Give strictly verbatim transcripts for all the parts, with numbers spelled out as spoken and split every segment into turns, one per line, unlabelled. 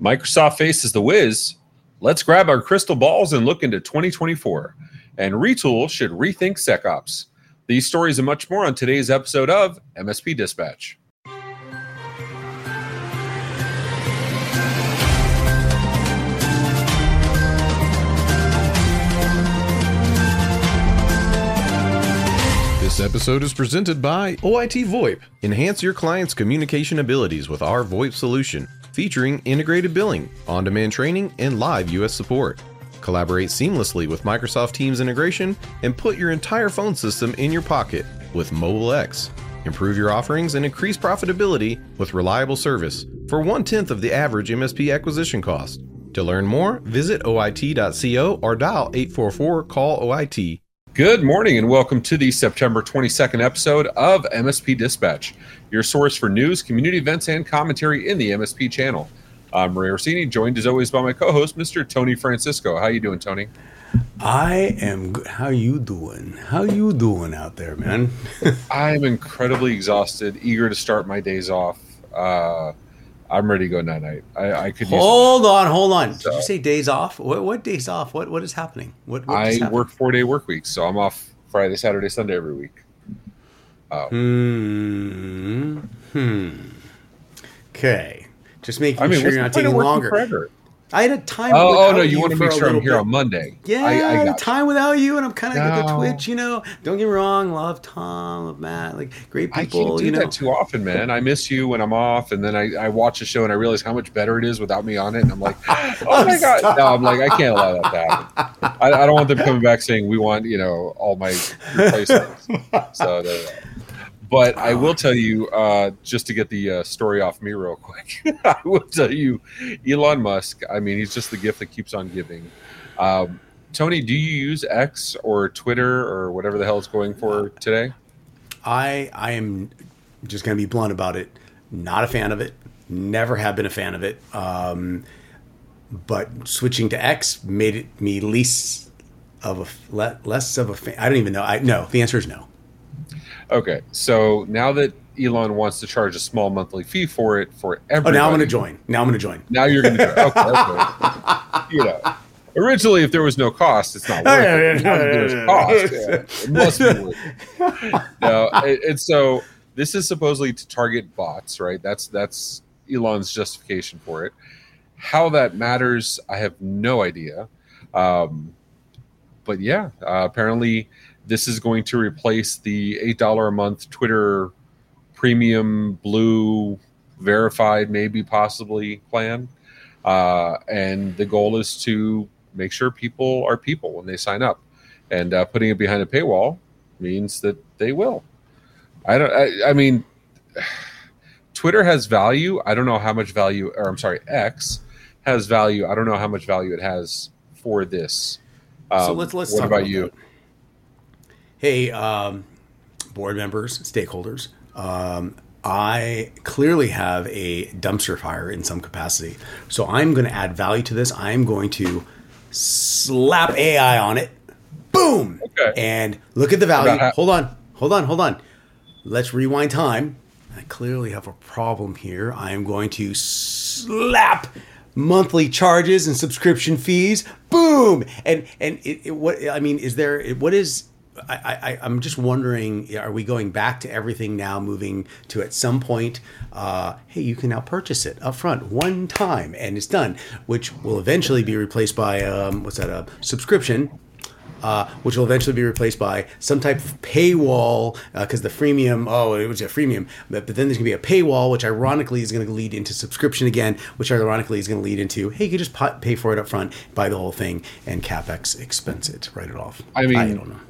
Microsoft faces the whiz. Let's grab our crystal balls and look into twenty twenty-four. And Retool should rethink SecOps. These stories and much more on today's episode of M S P Dispatch.
This episode is presented by O I T VoIP. Enhance your client's communication abilities with our VoIP solution, featuring integrated billing, on-demand training, and live U S support. Collaborate seamlessly with Microsoft Teams integration and put your entire phone system in your pocket with MobileX. Improve your offerings and increase profitability with reliable service for one-tenth of the average M S P acquisition cost. To learn more, visit O I T dot co or dial eight four four, call O I T.
Good morning and welcome to the September twenty-second episode of M S P Dispatch, your source for news, community events, and commentary in the M S P channel. I'm Ray Orsini, joined as always by my co-host, Mister Tony Francisco. How you doing, Tony?
I am good. How you doing? How you doing out there, man?
I am incredibly exhausted, eager to start my days off. Uh, I'm ready to go night-night. I, I could use
Hold on, hold on.
So,
Did you say days off? What, what days off? What What is happening? What, what
I
is happening?
work four-day work weeks, so I'm off Friday, Saturday, Sunday every week. Uh,
Hmm. Hmm. Okay. Just making
I mean,
sure
what's
you're
the
not
point of
taking
working
longer.
forever?
I had a time.
Oh, oh
without
no, you want to
for
make
a
sure I'm
little
here
bit.
on Monday.
Yeah,
I, I
I had a
got
time without you, and I'm kind of good
No.
at Twitch. You know, don't get me wrong. Love Tom, love Matt, like great
I
people.
can't do
you know,
that too often, man. I miss you when I'm off, and then I, I watch a show and I realize how much better it is without me on it, and I'm like, oh my god, no, I'm like, I can't allow that to happen. I, I don't want them coming back saying we want, you know, all my replacements. So, there you go. But I will tell you, uh, just to get the uh, story off me real quick, I will tell you, Elon Musk. I mean, he's just the gift that keeps on giving. Um, Tony, do you use X or Twitter or whatever the hell it's going for today?
I I am just going to be blunt about it. Not a fan of it. Never have been a fan of it. Um, but switching to X made it me least of a le, less of a fan. I don't even know. I no. The answer is no.
Okay, so now that Elon wants to charge a small monthly fee for it for everybody.
Oh, now I'm going to join. Now I'm going to join.
Now you're going to join. Okay, okay. You know, originally, if there was no cost, it's not worth it. Now that there's cost, yeah, it must be worth it. No, it, it's so this is supposedly to target bots, right? That's that's Elon's justification for it. How that matters, I have no idea. Um, but yeah, uh, apparently. This is going to replace the eight dollars a month Twitter premium blue verified, maybe possibly plan. Uh, and the goal is to make sure people are people when they sign up. And uh, putting it behind a paywall means that they will. I don't. I, I mean, Twitter has value. I don't know how much value, or I'm sorry, X has value. I don't know how much value it has for this. Um,
so let's let's
what
talk
about,
about
you?
That. Hey, um, board members, stakeholders, um, I clearly have a dumpster fire in some capacity. So I'm going to add value to this. I'm going to slap A I on it. Boom!
Okay.
And look at the value.
How-
hold on. Hold on. Hold on. Let's rewind time. I clearly have a problem here. I am going to slap monthly charges and subscription fees. Boom! And and it, it, what I mean is there what is I, I, I'm just wondering, are we going back to everything now, moving to at some point, uh, hey, you can now purchase it up front one time and it's done, which will eventually be replaced by, um, what's that, a subscription, uh, which will eventually be replaced by some type of paywall, because uh, the freemium, oh, it was a freemium, but, but then there's going to be a paywall, which ironically is going to lead into subscription again, which ironically is going to lead into, hey, you can just pay for it up front, buy the whole thing, and CapEx expense it, write it off.
I mean,
I don't know.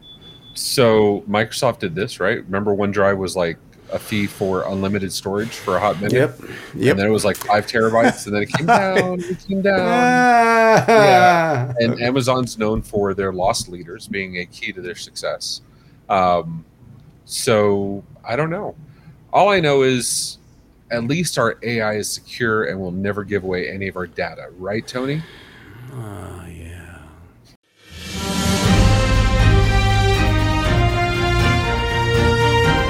So Microsoft did this, right? Remember OneDrive was like a fee for unlimited storage for a hot minute?
Yep. Yep.
And then it was like five terabytes, and then it came down, it came down. Yeah. And Amazon's known for their loss leaders being a key to their success. Um, so I don't know. All I know is at least our A I is secure and will never give away any of our data. Right, Tony?
Uh, yeah.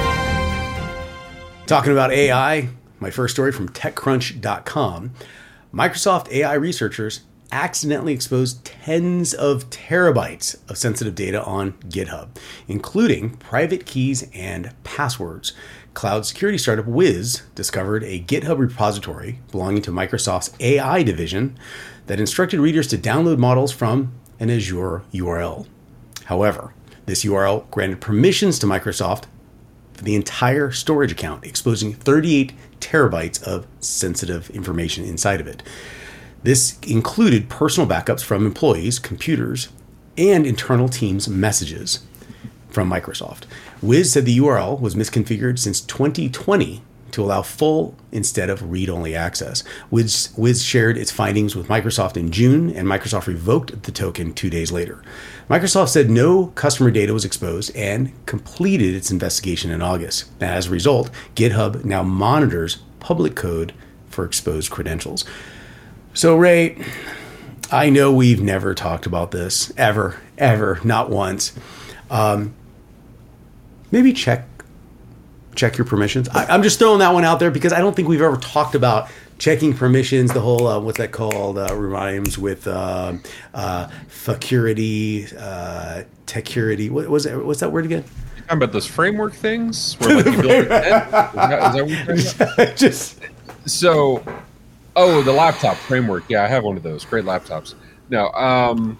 Talking about A I, my first story from TechCrunch dot com. Microsoft A I researchers accidentally exposed tens of terabytes of sensitive data on GitHub, including private keys and passwords. Cloud security startup Wiz discovered a GitHub repository belonging to Microsoft's A I division that instructed readers to download models from an Azure U R L. However, this U R L granted permissions to Microsoft for the entire storage account, exposing thirty-eight terabytes of sensitive information inside of it. This included personal backups from employees, computers, and internal teams' messages from Microsoft. Wiz said the U R L was misconfigured since twenty twenty to allow full instead of read-only access. Wiz, Wiz shared its findings with Microsoft in June, and Microsoft revoked the token two days later. Microsoft said no customer data was exposed and completed its investigation in August. As a result, GitHub now monitors public code for exposed credentials. So, Ray, I know we've never talked about this, ever, ever, not once. Um, maybe check check your permissions. I, I'm just throwing that one out there because I don't think we've ever talked about checking permissions. The whole, uh, what's that called, uh, rhymes with uh, uh, security, uh, techurity. What was it? What's that word again?
You're talking about those framework things? Where like you build it in? Is that, is that what you're talking about?
Just...
So... Oh, the laptop framework. Yeah, I have one of those. Great laptops. No, um,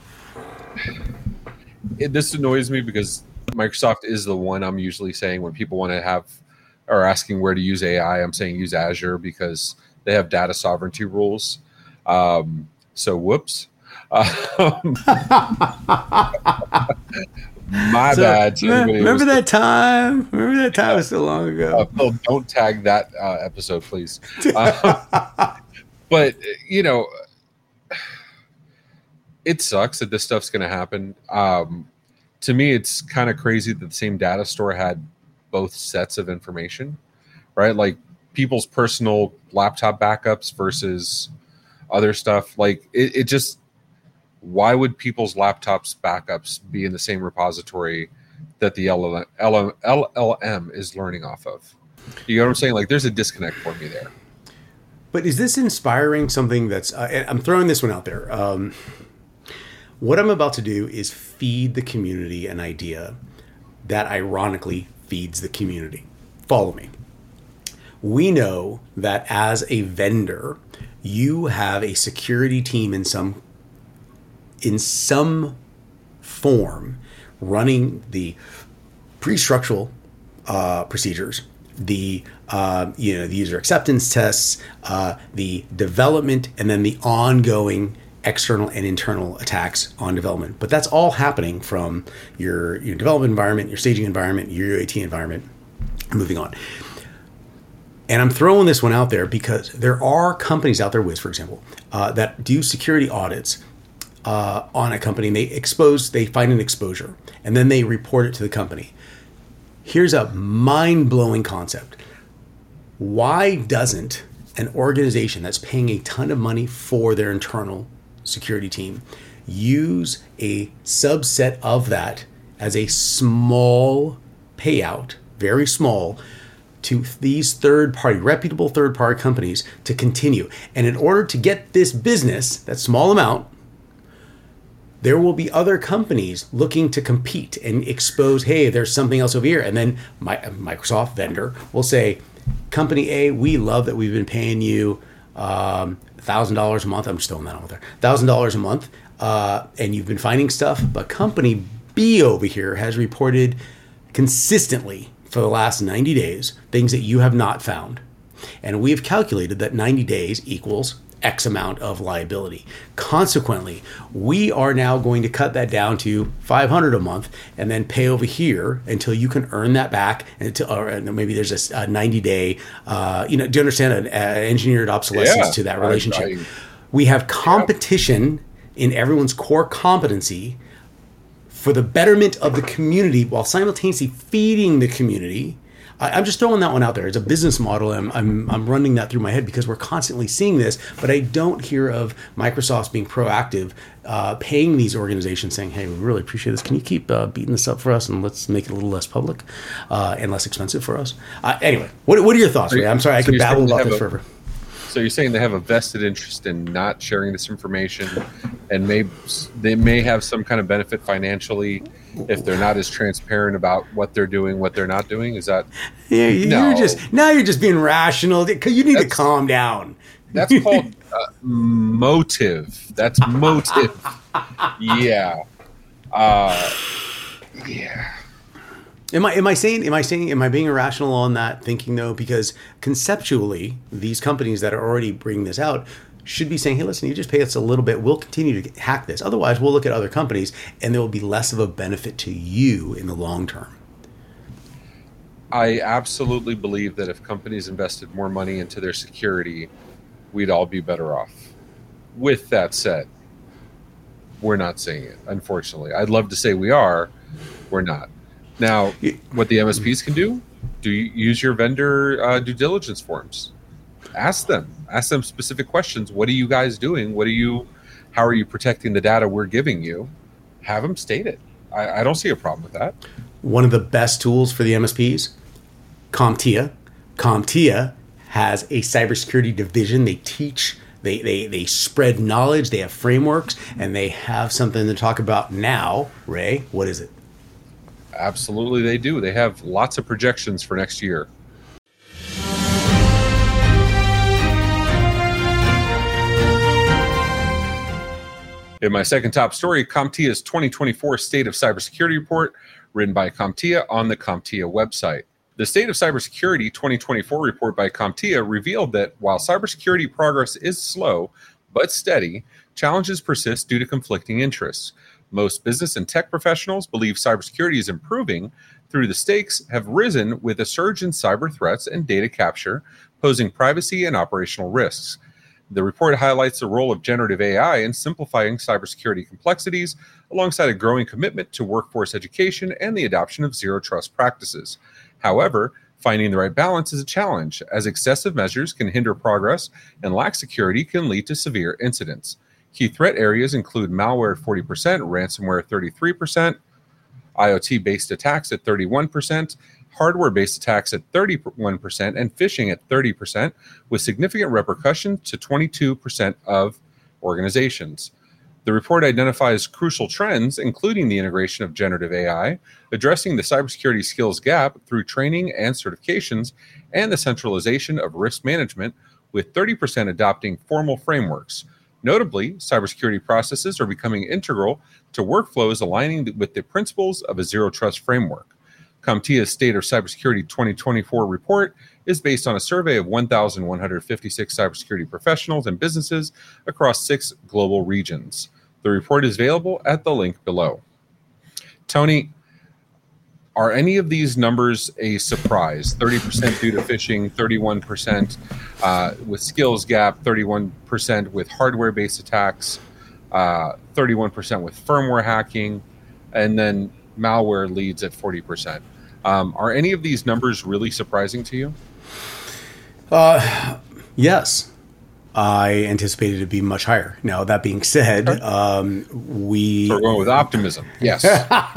it, this annoys me because Microsoft is the one I'm usually saying when people want to have or asking where to use A I. I'm saying use Azure because they have data sovereignty rules. Um, so, whoops. Um, my
so,
bad.
Remember that time? Remember that time? Yeah. Was so long ago.
Uh, Phil, don't tag that uh, episode, please. Uh, But, you know, it sucks that this stuff's going to happen. Um, to me, it's kind of crazy that the same data store had both sets of information, right? Like people's personal laptop backups versus other stuff. Like it, it just, why would people's laptops backups be in the same repository that the L L M is learning off of? You know what I'm saying? Like there's a disconnect for me there.
But is this inspiring something that's... Uh, I'm throwing this one out there. Um, what I'm about to do is feed the community an idea that ironically feeds the community. Follow me. We know that as a vendor, you have a security team in some in some form running the pre-structural uh, procedures, the uh, you know the user acceptance tests, uh, the development, and then the ongoing external and internal attacks on development. But that's all happening from your, your development environment, your staging environment, your U A T environment. Moving on. And I'm throwing this one out there because there are companies out there, Wiz, for example, uh, that do security audits uh, on a company. And they expose, they find an exposure, and then they report it to the company. Here's a mind-blowing concept. Why doesn't an organization that's paying a ton of money for their internal security team use a subset of that as a small payout, very small, to these third-party, reputable third-party companies to continue? And in order to get this business, that small amount, there will be other companies looking to compete and expose, hey, there's something else over here. And then my, Microsoft vendor will say, Company A, we love that we've been paying you um, one thousand dollars a month. I'm just throwing that out there. one thousand dollars a month. Uh, and you've been finding stuff. But Company B over here has reported consistently for the last ninety days things that you have not found. And we have calculated that ninety days equals X amount of liability. Consequently, we are now going to cut that down to five hundred dollars a month and then pay over here until you can earn that back. And until, or maybe there's a ninety day, uh, you know, do you understand an uh, engineered obsolescence
yeah,
to that relationship?
I, I,
we have competition yeah. in everyone's core competency for the betterment of the community while simultaneously feeding the community. I'm just throwing that one out there. It's a business model. I'm, I'm I'm running that through my head because we're constantly seeing this, but I don't hear of Microsoft being proactive, uh, paying these organizations saying, hey, we really appreciate this. Can you keep uh, beating this up for us and let's make it a little less public uh, and less expensive for us? Uh, anyway, what what are your thoughts, Ray? I'm sorry, I
so
could babble about this
a,
forever.
So you're saying they have a vested interest in not sharing this information, and may they may have some kind of benefit financially if they're not as transparent about what they're doing, what they're not doing? Is that?
Yeah, you're
no.
just now you're just being rational. You need
That's,
to calm down.
That's called uh, motive. That's motive. Yeah. Uh, yeah.
Am I am I saying am I saying am I being irrational on that thinking though? Because conceptually, these companies that are already bringing this out should be saying, "Hey, listen, you just pay us a little bit. We'll continue to hack this. Otherwise, we'll look at other companies, and there will be less of a benefit to you in the long term."
I absolutely believe that if companies invested more money into their security, we'd all be better off. With that said, we're not seeing it, unfortunately. I'd love to say we are. We're not. Now, what the M S Ps can do, do you use your vendor uh, due diligence forms. Ask them. Ask them specific questions. What are you guys doing? What are you, how are you protecting the data we're giving you? Have them state it. I, I don't see a problem with that.
One of the best tools for the M S Ps, CompTIA. CompTIA has a cybersecurity division. They teach, they, they, they spread knowledge, they have frameworks, and they have something to talk about now. Ray, what is it?
Absolutely, they do. They have lots of projections for next year. In my second top story, CompTIA's twenty twenty-four State of Cybersecurity Report, written by CompTIA on the CompTIA website. The State of Cybersecurity twenty twenty-four report by CompTIA revealed that while cybersecurity progress is slow but steady, challenges persist due to conflicting interests. Most business and tech professionals believe cybersecurity is improving through the stakes have risen with a surge in cyber threats and data capture, posing privacy and operational risks. The report highlights the role of generative A I in simplifying cybersecurity complexities, alongside a growing commitment to workforce education and the adoption of zero trust practices. However, finding the right balance is a challenge, as excessive measures can hinder progress and lack security can lead to severe incidents. Key threat areas include malware at forty percent, ransomware at thirty-three percent, IoT-based attacks at thirty-one percent, hardware-based attacks at thirty-one percent, and phishing at thirty percent, with significant repercussions to twenty-two percent of organizations. The report identifies crucial trends, including the integration of generative A I, addressing the cybersecurity skills gap through training and certifications, and the centralization of risk management, with thirty percent adopting formal frameworks. Notably, cybersecurity processes are becoming integral to workflows aligning with the principles of a zero trust framework. CompTIA's State of Cybersecurity twenty twenty-four report is based on a survey of one thousand one hundred fifty-six cybersecurity professionals and businesses across six global regions. The report is available at the link below. Tony, are any of these numbers a surprise? thirty percent due to phishing, thirty-one percent uh, with skills gap, thirty-one percent with hardware-based attacks, uh, thirty-one percent with firmware hacking, and then malware leads at forty percent. Um, are any of these numbers really surprising to you?
Uh, yes. I anticipated it to be much higher. Now, that being said, um, we...
So we're going with optimism. Yes.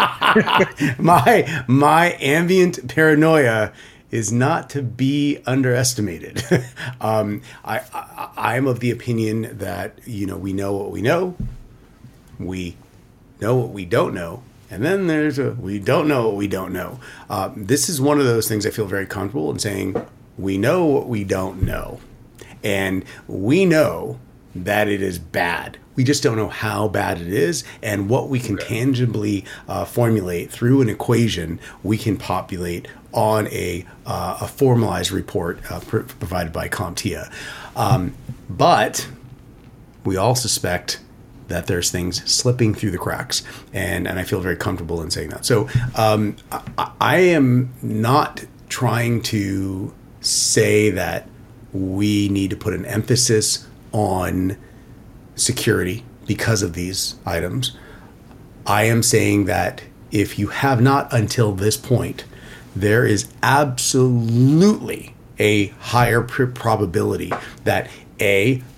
my my ambient paranoia is not to be underestimated. um, I, I I'm of the opinion that, you know, we know what we know, we know what we don't know, and then there's a we don't know what we don't know. Uh, this is one of those things I feel very comfortable in saying we know what we don't know. And we know that it is bad. We just don't know how bad it is, and what we can okay. tangibly uh, formulate through an equation we can populate on a uh, a formalized report uh, pr- provided by CompTIA. Um, but we all suspect that there's things slipping through the cracks, and, and I feel very comfortable in saying that. So um, I, I am not trying to say that we need to put an emphasis on security because of these items. I am saying that if you have not until this point, there is absolutely a higher pr- probability that A,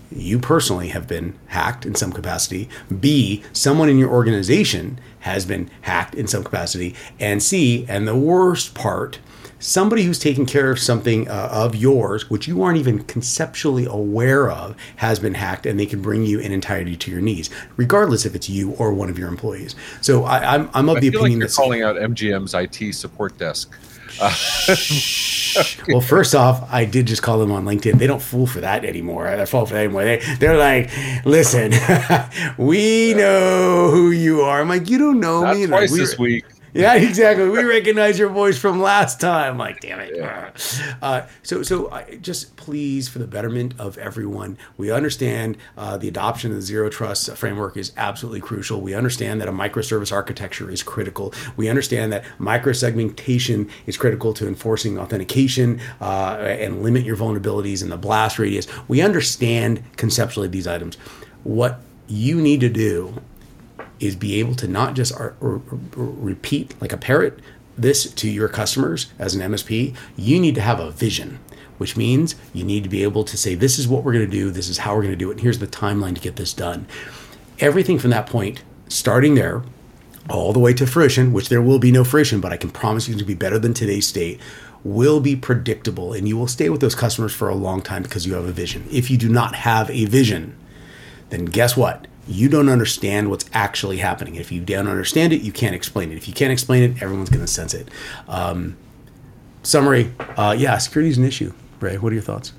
you personally have been hacked in some capacity. B, someone in your organization has been hacked in some capacity. And C, and the worst part, somebody who's taking care of something uh, of yours, which you aren't even conceptually aware of, has been hacked, and they can bring you in entirety to your knees, regardless if it's you or one of your employees. So I, I'm, I'm of
I
the
feel
opinion
like you're
that
calling out M G M's I T support desk. Uh,
Well, first off, I did just call them on LinkedIn. They don't fool for that anymore. They fall for that anymore. They, they're like, listen, we know who you are. I'm like, you don't know
Not
me.
twice
like, we,
this week.
Yeah, exactly. We recognize your voice from last time. Like, damn it.
Yeah.
Uh, so, so I, just please, for the betterment of everyone, we understand uh, the adoption of the Zero Trust framework is absolutely crucial. We understand that a microservice architecture is critical. We understand that microsegmentation is critical to enforcing authentication uh, and limit your vulnerabilities in the blast radius. We understand conceptually these items. What you need to do is be able to not just or, or, or repeat like a parrot this to your customers as an M S P. You need to have a vision, which means you need to be able to say, this is what we're going to do, this is how we're going to do it, and here's the timeline to get this done. Everything from that point, starting there, all the way to fruition, which there will be no fruition, but I can promise you to be better than today's state, will be predictable, and you will stay with those customers for a long time because you have a vision. If you do not have a vision, then guess what? You don't understand what's actually happening. If you don't understand it, you can't explain it. If you can't explain it, everyone's going to sense it. Um, summary, uh, yeah, security is an issue. Ray, what are your thoughts?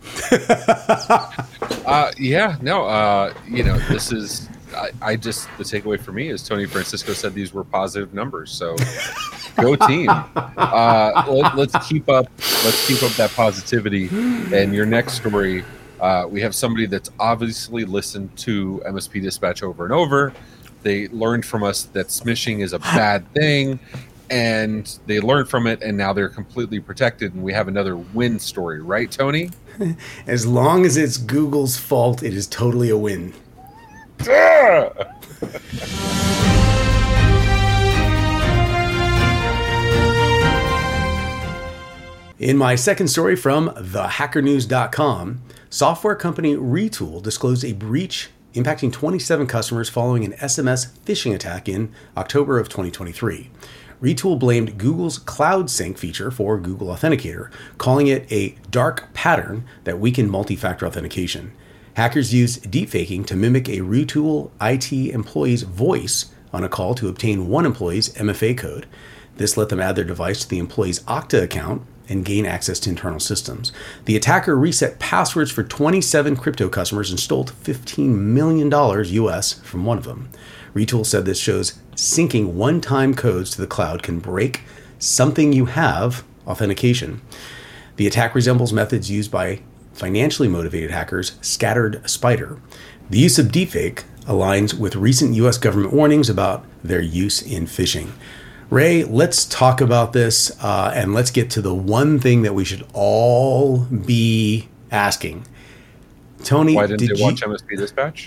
uh, yeah, no, uh, you know, this is, I, I just, the takeaway for me is Tony Francisco said these were positive numbers. So go team. Uh, let, let's keep up, let's keep up that positivity. And your next story, Uh, we have somebody that's obviously listened to M S P Dispatch over and over. They learned from us that smishing is a bad thing, and they learned from it, and now they're completely protected, and we have another win story, right, Tony?
As long as it's Google's fault, it is totally a win. In my second story from the hacker news dot com, software company Retool disclosed a breach impacting twenty-seven customers following an S M S phishing attack in October of twenty twenty-three. Retool blamed Google's Cloud Sync feature for Google Authenticator, calling it a dark pattern that weakened multi-factor authentication. Hackers used deepfaking to mimic a Retool I T employee's voice on a call to obtain one employee's M F A code. This let them add their device to the employee's Okta account and gain access to internal systems. The attacker reset passwords for twenty-seven crypto customers and stole fifteen million dollars U S from one of them. Retool said this shows syncing one-time codes to the cloud can break something you have authentication. The attack resembles methods used by financially motivated hackers, Scattered Spider. The use of deepfake aligns with recent U S government warnings about their use in phishing. Ray, let's talk about this, uh, and let's get to the one thing that we should all be asking. Tony,
why didn't
did
they
you...
watch M S P Dispatch?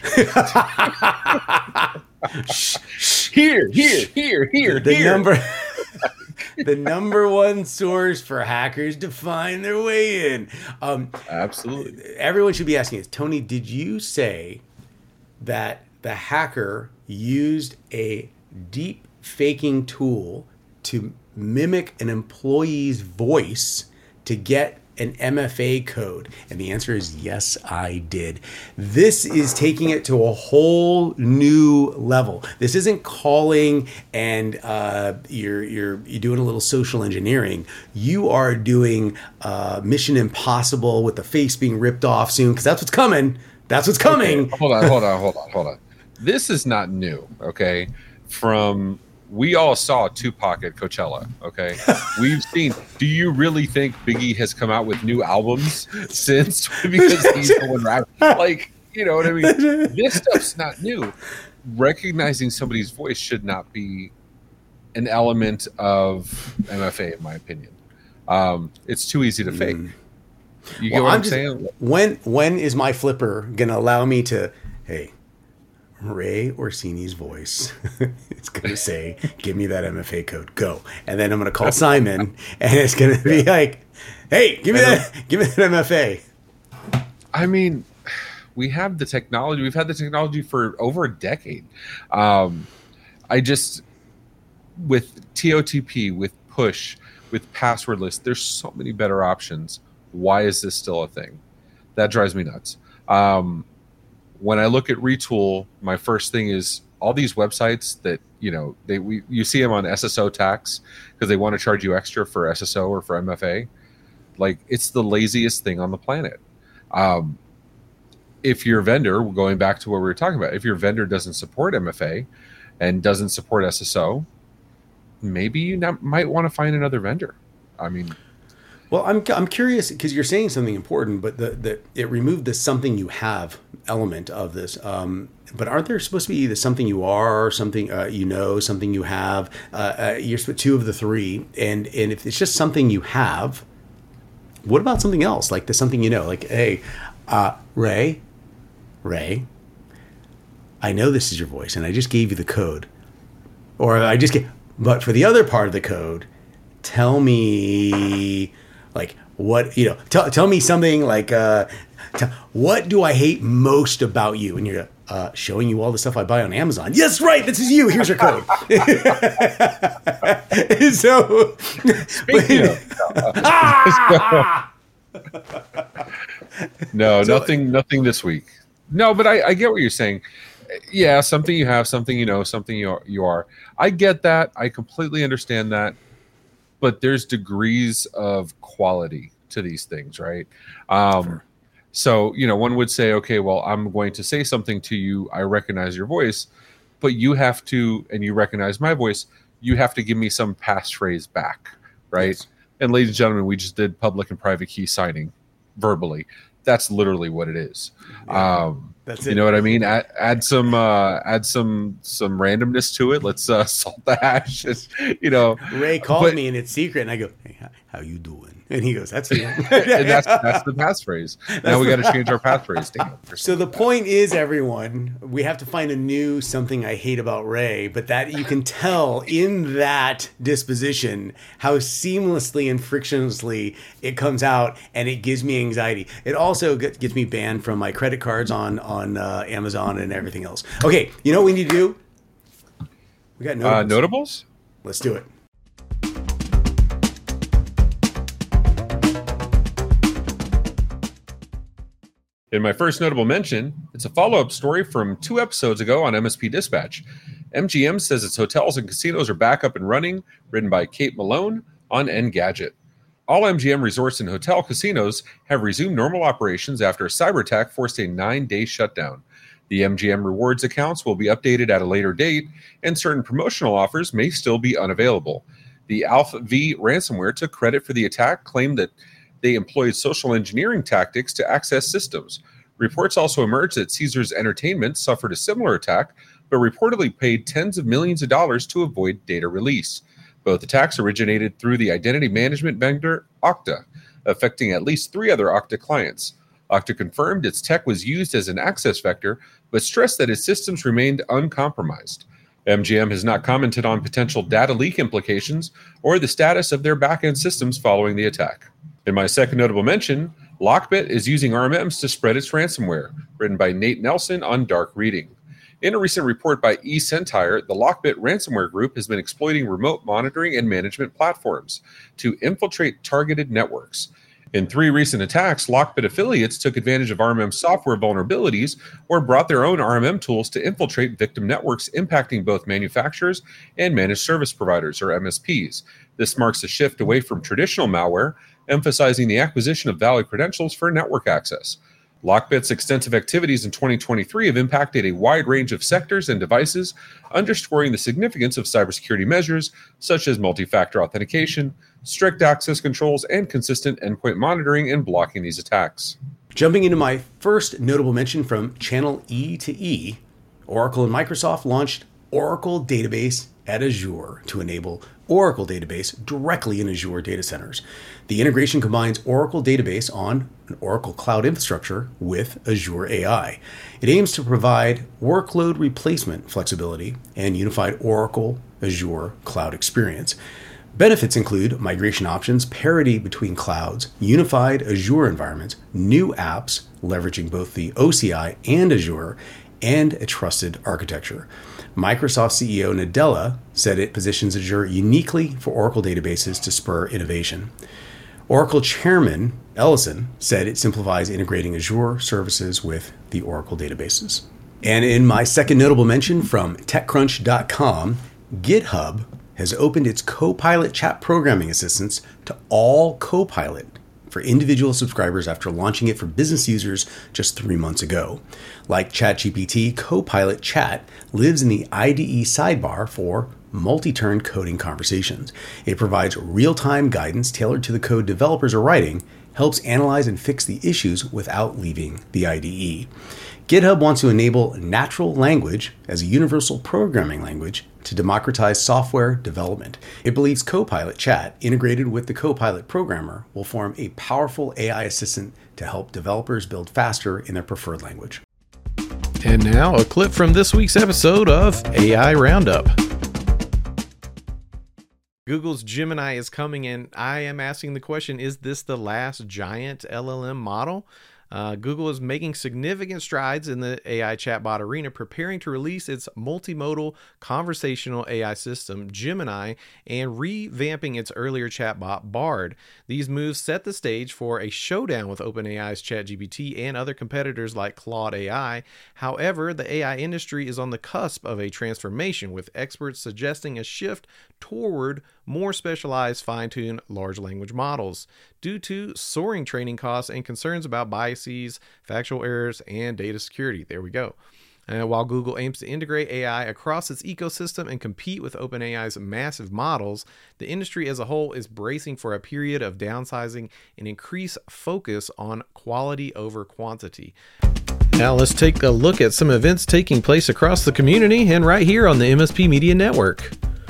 here, here, here, here,
the
here.
number, the number one source for hackers to find their way in. Um,
Absolutely.
Everyone should be asking this. Tony, did you say that the hacker used a deep faking tool to mimic an employee's voice to get an M F A code? And the answer is yes, I did. This is taking it to a whole new level. This isn't calling and uh, you're you're you're doing a little social engineering. You are doing uh, Mission Impossible with the face being ripped off soon, because that's what's coming. That's what's coming.
Okay, hold on, hold on, hold on, hold on. This is not new, okay? From we all saw Tupac at Coachella, okay? We've seen, do you really think Biggie has come out with new albums since? Because he's the one rapping. Like, you know what I mean? This stuff's not new. Recognizing somebody's voice should not be an element of M F A, in my opinion. Um, it's too easy to fake.
Mm.
You get
Well,
what
I'm
I'm
just,
saying?
When when is my flipper going to allow me to, hey, Ray Orsini's voice, it's going to say, give me that M F A code, go. And then I'm going to call Simon, and it's going to be like, hey, give me that, give me that M F A.
I mean, We have the technology. We've had the technology for over a decade. Um, I just, with T O T P, with push, with passwordless, there's so many better options. Why is this still a thing? That drives me nuts. Um, when I look at Retool, my first thing is all these websites that, you know, they we you see them on S S O tax because they want to charge you extra for S S O or for M F A. Like, it's the laziest thing on the planet. Um, if your vendor, going back to what we were talking about, if your vendor doesn't support M F A and doesn't support S S O, maybe you not, might want to find another vendor. I mean,
well, I'm I'm curious because you're saying something important, but the, the it removed the something you have element of this. Um, but aren't there supposed to be either something you are, or something uh, you know, something you have? Uh, uh, you're supposed two of the three, and and if it's just something you have, what about something else? Like the something you know, like hey, uh, Ray, Ray, I know this is your voice, and I just gave you the code, or I just get. But for the other part of the code, tell me, like, what, you know, tell, tell me something like, uh, tell, what do I hate most about you? And you're uh, showing you all the stuff I buy on Amazon. Yes, right, this is you. Here's your code. so,
speaking of, ah! no, so, nothing, nothing this week. No, but I, I get what you're saying. Yeah, something you have, something you know, something you are, you are. I get that. I completely understand that. But there's degrees of quality to these things, right? Um, sure. So, you know, one would say, okay, well, I'm going to say something to you. I recognize your voice, but you have to, and you recognize my voice, you have to give me some passphrase back, right? Yes. And ladies and gentlemen, we just did public and private key signing verbally. That's literally what it is. Yeah. Um, That's it. You know what I mean? Add, add some, uh, add some, some randomness to it. Let's uh, salt the hash. It's, you know,
Ray called but, me and it's secret, and I go, "Hey, how you doing?" And he goes, "That's you."
and that's that's the passphrase. Now we got to change our passphrase. Damn.
So the point is, everyone, we have to find a new something I hate about Ray, but that you can tell in that disposition how seamlessly and frictionlessly it comes out, and it gives me anxiety. It also gets me banned from my credit cards on on uh, Amazon and everything else. Okay, you know what we need to do? We got notables.
Uh, notables?
Let's do it.
In my first notable mention, it's a follow-up story from two episodes ago on M S P Dispatch. M G M says its hotels and casinos are back up and running, written by Kate Malone on Engadget. All M G M resorts and hotel casinos have resumed normal operations after a cyber attack forced a nine-day shutdown. The M G M rewards accounts will be updated at a later date, and certain promotional offers may still be unavailable. The Alpha V ransomware took credit for the attack, claimed that they employed social engineering tactics to access systems. Reports also emerged that Caesars Entertainment suffered a similar attack, but reportedly paid tens of millions of dollars to avoid data release. Both attacks originated through the identity management vendor Okta, affecting at least three other Okta clients. Okta confirmed its tech was used as an access vector, but stressed that its systems remained uncompromised. M G M has not commented on potential data leak implications or the status of their back-end systems following the attack. In my second notable mention, Lockbit is using R M Ms to spread its ransomware, written by Nate Nelson on Dark Reading. In a recent report by eCentire, the Lockbit ransomware group has been exploiting remote monitoring and management platforms to infiltrate targeted networks. In three recent attacks, Lockbit affiliates took advantage of R M M software vulnerabilities or brought their own R M M tools to infiltrate victim networks, impacting both manufacturers and managed service providers, or M S Ps. This marks a shift away from traditional malware, emphasizing the acquisition of valid credentials for network access. Lockbit's extensive activities in twenty twenty-three have impacted a wide range of sectors and devices, underscoring the significance of cybersecurity measures such as multi-factor authentication, strict access controls, and consistent endpoint monitoring in blocking these attacks.
Jumping into my first notable mention from Channel E to E, Oracle and Microsoft launched Oracle Database at Azure to enable Oracle Database directly in Azure data centers. The integration combines Oracle Database on an Oracle Cloud infrastructure with Azure A I. It aims to provide workload replacement flexibility and unified Oracle Azure cloud experience. Benefits include migration options, parity between clouds, unified Azure environments, new apps leveraging both the O C I and Azure, and a trusted architecture. Microsoft C E O Nadella said it positions Azure uniquely for Oracle databases to spur innovation. Oracle Chairman Ellison said it simplifies integrating Azure services with the Oracle databases. And in my second notable mention from TechCrunch dot com, GitHub has opened its Copilot chat programming assistance to all Copilot for individual subscribers after launching it for business users just three months ago. Like ChatGPT, Copilot Chat lives in the I D E sidebar for multi-turn coding conversations. It provides real-time guidance tailored to the code developers are writing, helps analyze and fix the issues without leaving the I D E. GitHub wants to enable natural language as a universal programming language to democratize software development. It believes Copilot Chat, integrated with the Copilot programmer, will form a powerful A I assistant to help developers build faster in their preferred language.
And now a clip from this week's episode of A I Roundup. Google's Gemini is coming, and I am asking the question, is this the last giant L L M model? Uh, Google is making significant strides in the A I chatbot arena, preparing to release its multimodal conversational A I system, Gemini, and revamping its earlier chatbot, Bard. These moves set the stage for a showdown with OpenAI's ChatGPT and other competitors like Claude A I. However, the A I industry is on the cusp of a transformation, with experts suggesting a shift toward more specialized, fine-tuned large language models due to soaring training costs and concerns about biases, factual errors, and data security. There we go. And while Google aims to integrate A I across its ecosystem and compete with OpenAI's massive models, the industry as a whole is bracing for a period of downsizing and increased focus on quality over quantity. Now let's take a look at some events taking place across the community and right here on the M S P Media Network.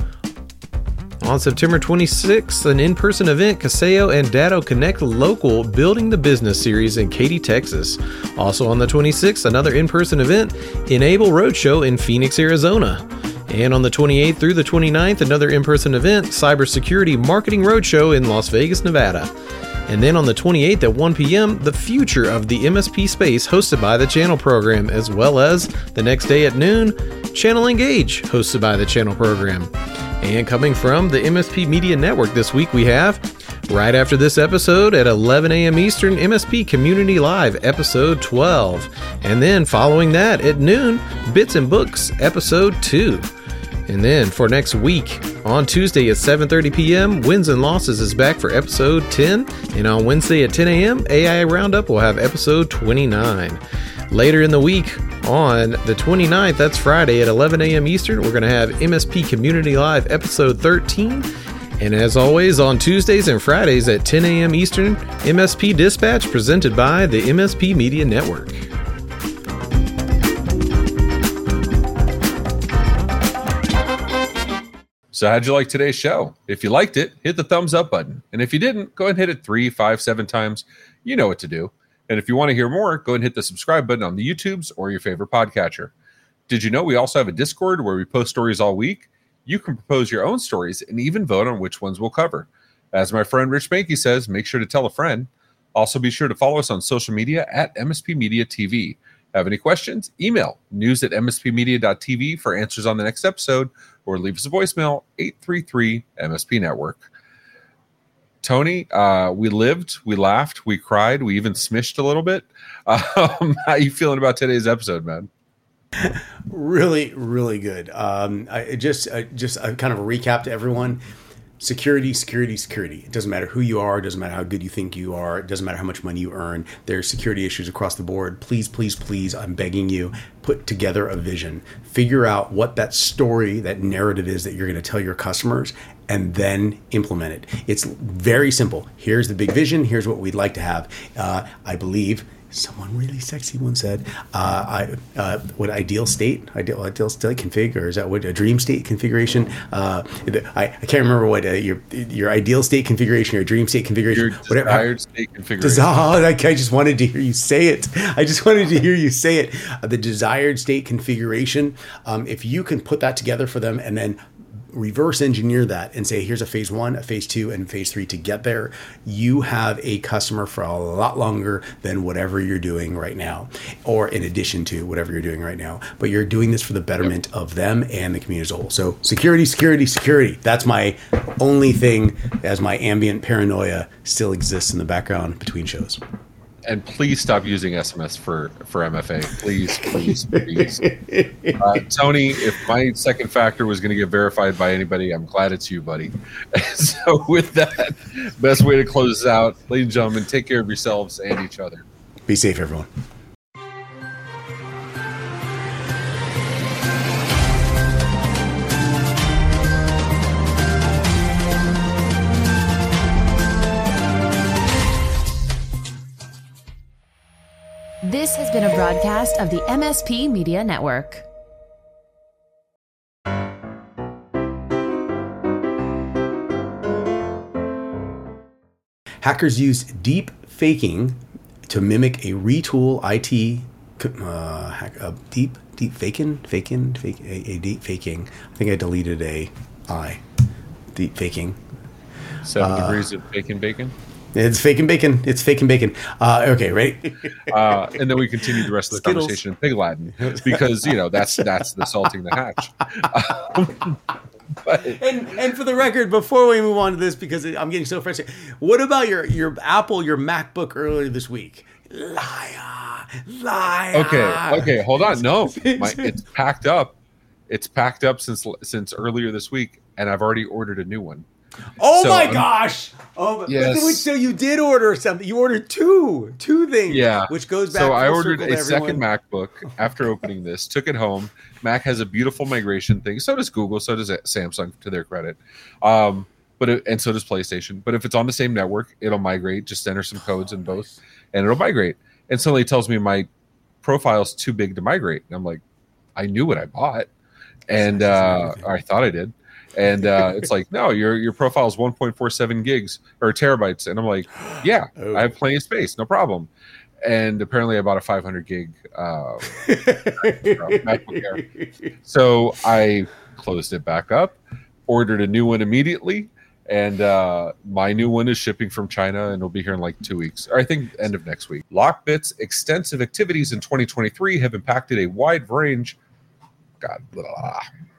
On September twenty-sixth, an in-person event, Kaseyo and Datto Connect Local Building the Business Series in Katy, Texas. Also on the twenty-sixth, another in-person event, Enable Roadshow in Phoenix, Arizona. And on the twenty-eighth through the twenty-ninth, another in-person event, Cybersecurity Marketing Roadshow in Las Vegas, Nevada. And then on the twenty-eighth at one p.m., the future of the M S P space hosted by the Channel Program, as well as the next day at noon, Channel Engage hosted by the Channel Program. And coming from the M S P Media Network this week, we have, right after this episode at eleven a.m. Eastern, M S P Community Live, episode twelve. And then following that at noon, Bits and Books, episode two. And then for next week, on Tuesday at seven thirty p.m., Wins and Losses is back for episode ten. And on Wednesday at ten a.m., A I Roundup will have episode twenty-nine. Later in the week, on the twenty-ninth, that's Friday at eleven a.m. Eastern, we're going to have M S P Community Live episode thirteen. And as always, on Tuesdays and Fridays at ten a.m. Eastern, M S P Dispatch presented by the M S P Media Network.
So how'd you like today's show? If you liked it, hit the thumbs up button. And if you didn't, go ahead and hit it three, five, seven times. You know what to do. And if you want to hear more, go ahead and hit the subscribe button on the YouTubes or your favorite podcatcher. Did you know we also have a Discord where we post stories all week? You can propose your own stories and even vote on which ones we'll cover. As my friend Rich Banky says, make sure to tell a friend. Also, be sure to follow us on social media at M S P Media T V. Have any questions? Email news at m s p media dot t v for answers on the next episode, or leave us a voicemail, eight three three M S P Network. Tony, uh, we lived, we laughed, we cried, we even smished a little bit. Um, how you feeling about today's episode, man?
Really, really good. Um, I just, I just I kind of a recap to everyone. Security, security, security. It doesn't matter who you are. It doesn't matter how good you think you are. It doesn't matter how much money you earn. There's security issues across the board. Please, please, please, I'm begging you, put together a vision. Figure out what that story, that narrative is that you're going to tell your customers, and then implement it. It's very simple. Here's the big vision. Here's what we'd like to have. Uh, I believe someone really sexy once said, uh, I, uh, what ideal state, ideal, ideal state config, or is that what a dream state configuration? Uh, I, I can't remember what uh, your your ideal state configuration, your dream state configuration,
your
whatever.
Desired state configuration.
Desired, I just wanted to hear you say it. I just wanted to hear you say it. Uh, the desired state configuration. Um, if you can put that together for them and then reverse engineer that and say, here's a phase one, a phase two, and phase three to get there, you have a customer for a lot longer than whatever you're doing right now, or in addition to whatever you're doing right now. But you're doing this for the betterment yep. of them and the community as a whole. So security, security, security. That's my only thing, as my ambient paranoia still exists in the background between shows.
And please stop using S M S for, for M F A. Please, please, please. Uh, Tony, if my second factor was going to get verified by anybody, I'm glad it's you, buddy. So with that, best way to close this out, ladies and gentlemen, take care of yourselves and each other.
Be safe, everyone.
This has been a broadcast of the M S P Media Network.
Hackers use deep faking to mimic a retool I T uh, hack, uh, deep deep faking faking fake a, a deep faking. I think I deleted a I. Deep faking.
Seven
uh,
degrees of faking bacon.
It's faking bacon. It's faking bacon. Uh, okay, ready?
uh, and then we continue the rest of the
Skittles.
conversation in Pig Latin because you know that's that's the salting the hatch. Um, but,
and and for the record, before we move on to this, because I'm getting so frustrated, what about your your Apple, your MacBook earlier this week? Liar, liar.
Okay, okay, hold on. No, my, it's packed up. It's packed up since since earlier this week, and I've already ordered a new one.
Oh
so,
my
um,
gosh! Oh,
yes.
Wait, so you did order something? You ordered two, two things.
Yeah,
which goes back.
So I
full
ordered
circle
a
to
second
everyone.
MacBook after opening this. Took it home. Mac has a beautiful migration thing. So does Google. So does Samsung, to their credit. Um, but it, and so does PlayStation. But if it's on the same network, it'll migrate. Just enter some codes in both, and it'll migrate. And suddenly it tells me my profile's too big to migrate. And I'm like, I knew what I bought, and uh, or I thought I did. And uh, it's like, no, your your profile is one point four seven gigs or terabytes. And I'm like, yeah,
oh.
I have plenty of space, no problem. And apparently I bought a five hundred gig uh, MacBook Air. So I closed it back up, ordered a new one immediately. And uh, my new one is shipping from China and it'll be here in like two weeks. Or I think end of next week. Lockbit's extensive activities in twenty twenty-three have impacted a wide range. God, blah, blah, blah.